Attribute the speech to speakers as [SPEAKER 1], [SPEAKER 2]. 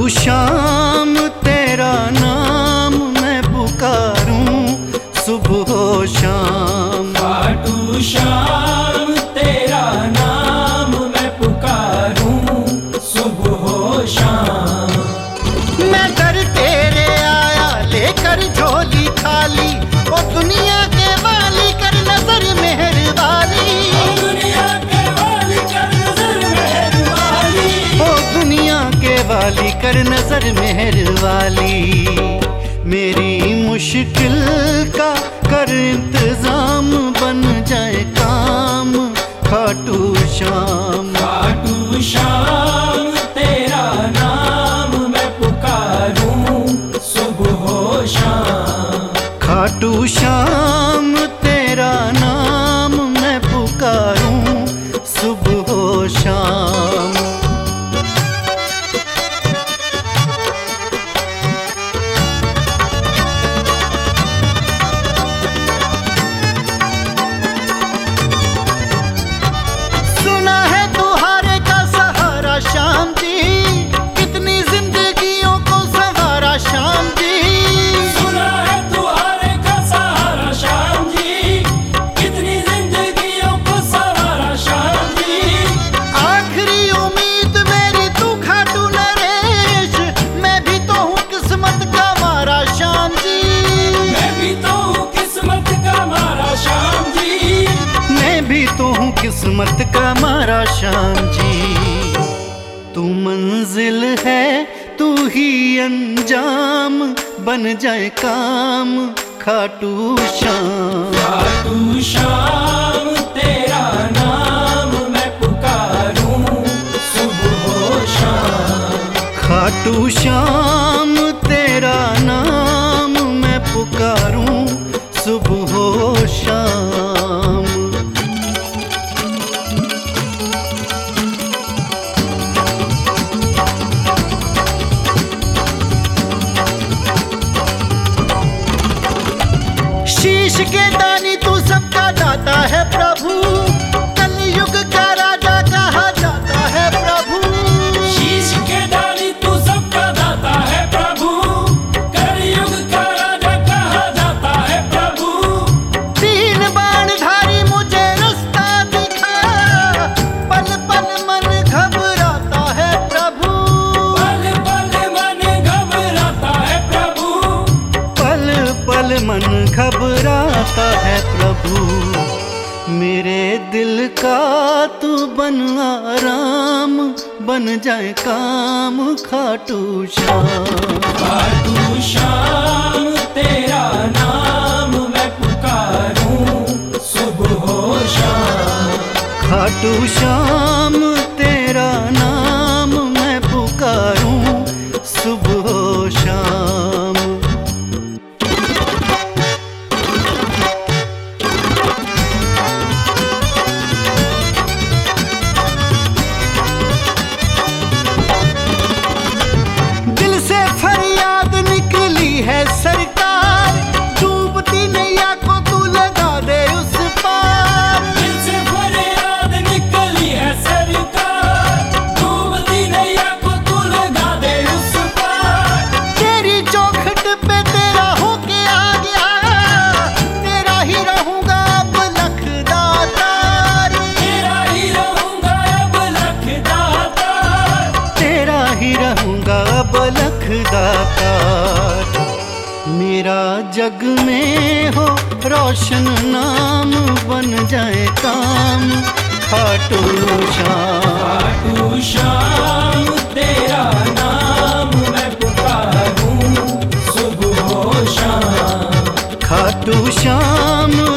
[SPEAKER 1] श्याम तेरा नाम मैं पुकारूं सुबह शाम।
[SPEAKER 2] खाटू श्याम तेरा नाम मैं पुकारूं सुबह शाम।
[SPEAKER 1] मैं दर तेरे आया लेकर झोली खाली, ओ दुनिया के वाली कर नजर मेहर वाली।
[SPEAKER 2] दुनिया के वाली कर नजर मेहर वाली।
[SPEAKER 1] ओ दुनिया के वाली कर नजर मेहर वाली। मेरी मुश्किल का कर इंतजाम बन जाए काम खाटू श्याम।
[SPEAKER 2] खाटू श्याम तेरा नाम मैं पुकारूं सुबह शाम।
[SPEAKER 1] खाटू श्याम तेरा नाम मैं पुकारूं सुबह शाम। सुना है तुम्हारे का सहारा श्याम जी, कितनी जिंदगियों को सहारा श्याम जी।
[SPEAKER 2] सुना है तुम्हारे का सहारा श्याम जी, कितनी जिंदगियों को सहारा श्याम जी।
[SPEAKER 1] आखिरी उम्मीद मेरी तू खाटू नरेश, मैं भी तो हूँ किस्मत का मारा श्याम जी।
[SPEAKER 2] मैं भी तो हूँ किस्मत का मारा श्याम जी।
[SPEAKER 1] मैं भी तो हूँ किस्मत का मारा श्याम जी। तू मंजिल है तू ही अंजाम बन जाए काम खाटू श्याम।
[SPEAKER 2] खाटू श्याम तेरा नाम मैं पुकारूं सुबह शाम।
[SPEAKER 1] खाटू श्याम तेरा नाम मैं पुकारूं सुबह शाम। शीश के दानी तू सबका दाता है प्रभु, कलयुग का राजा कहा जाता है प्रभु।
[SPEAKER 2] शीश के दानी तू सबका दाता है प्रभु, कलयुग का राजा कहा जाता है प्रभु।
[SPEAKER 1] तीन बाणधारी मुझे रास्ता दिखा, पल पल मन घबराता है प्रभु।
[SPEAKER 2] पल पल मन घबराता है प्रभु।
[SPEAKER 1] पल पल मन घबराता है प्रभु। मेरे दिल का तू बन आराम बन जाए काम खाटू श्याम।
[SPEAKER 2] खाटू श्याम तेरा नाम मैं पुकारूं सुबह शाम।
[SPEAKER 1] खाटू श्याम तेरा नाम मैं पुकारूं सुबह शाम। दिल से फरियाद निकली है सरकार, डूबती नैया को तू लगा दे उस पार।
[SPEAKER 2] दिल से फरियाद निकली है सरकार, डूबती नैया को तू लगा दे उस पार।
[SPEAKER 1] तेरी चौखट पे तेरा होके आ गया, तेरा ही रहूंगा अब लखदातार।
[SPEAKER 2] तेरा ही रहूंगा अब लखदातार।
[SPEAKER 1] तेरा ही रहूंगा अब लखदातार। मेरा जग में हो रोशन नाम बन जाए काम खाटू श्याम।
[SPEAKER 2] खाटू श्याम तेरा नाम मैं पुकारूं सुबह शाम।
[SPEAKER 1] खाटू श्याम